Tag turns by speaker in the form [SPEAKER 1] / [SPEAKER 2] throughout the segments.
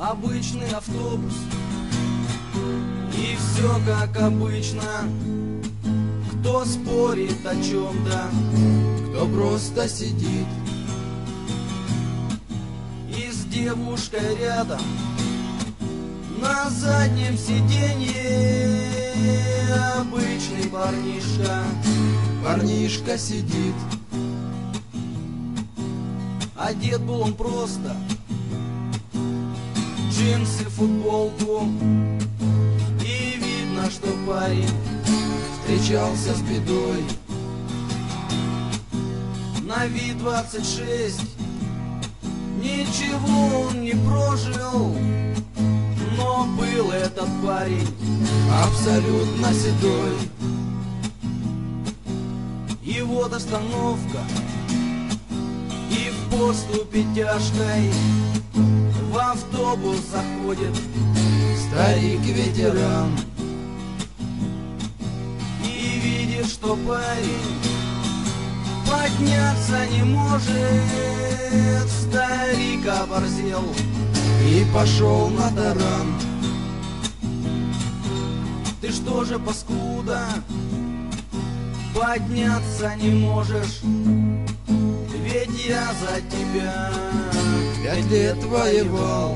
[SPEAKER 1] Обычный автобус, и все как обычно. Кто спорит о чем-то,
[SPEAKER 2] кто просто сидит,
[SPEAKER 1] и с девушкой рядом на заднем сиденье обычный парнишка.
[SPEAKER 2] парнишка сидит.
[SPEAKER 1] Одет был он просто, джинсы, футболку, и видно, что парень
[SPEAKER 2] Встречался с бедой,
[SPEAKER 1] на вид 26. Ничего он не прожил, но был этот парень
[SPEAKER 2] абсолютно седой.
[SPEAKER 1] И вот остановка, и в поступе тяжкой в автобус заходит
[SPEAKER 2] Старик-ветеран,
[SPEAKER 1] и видит, что парень подняться не может. Старик оборзел
[SPEAKER 2] и пошел на таран.
[SPEAKER 1] Ты что же, паскуда, подняться не можешь? Ведь я за тебя
[SPEAKER 2] 5 лет воевал,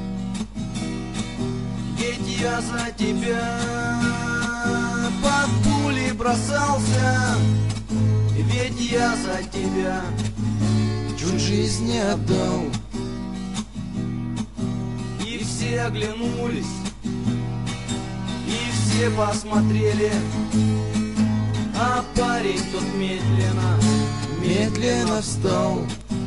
[SPEAKER 1] ведь я за тебя под пули бросался, ведь я за тебя
[SPEAKER 2] чуть жизнь не отдал.
[SPEAKER 1] И все оглянулись, и все посмотрели, а парень тот
[SPEAKER 2] Медленно встал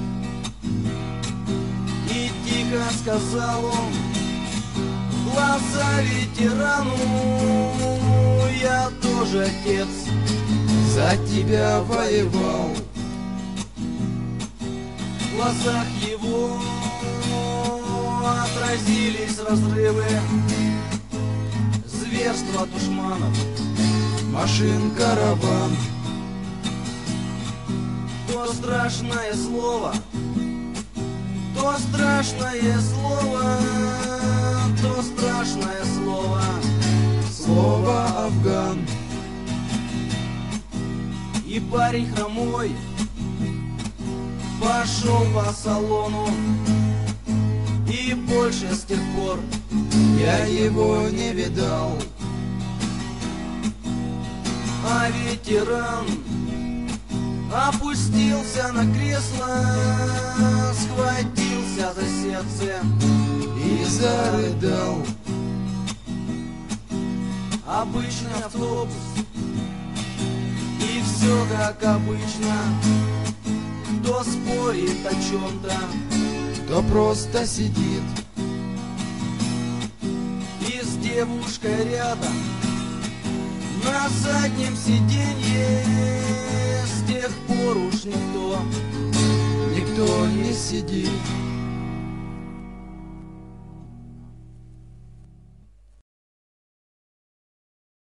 [SPEAKER 1] и тихо сказал он в глаза ветерану: я тоже, отец,
[SPEAKER 2] за тебя воевал.
[SPEAKER 1] В глазах его отразились разрывы, зверства душманов,
[SPEAKER 2] Машин караван,
[SPEAKER 1] то страшное слово, то страшное слово, то страшное слово,
[SPEAKER 2] слово Афган.
[SPEAKER 1] И парень хромой пошел по салону, и больше с тех пор
[SPEAKER 2] Я его не видал.
[SPEAKER 1] а ветеран опустился на кресло, схватился за сердце
[SPEAKER 2] И зарыдал.
[SPEAKER 1] Обычный автобус, и все как обычно. Кто спорит о чем-то,
[SPEAKER 2] Кто просто сидит,
[SPEAKER 1] и с девушкой рядом на заднем сиденье. С тех пор уж никто
[SPEAKER 2] никто не сидит.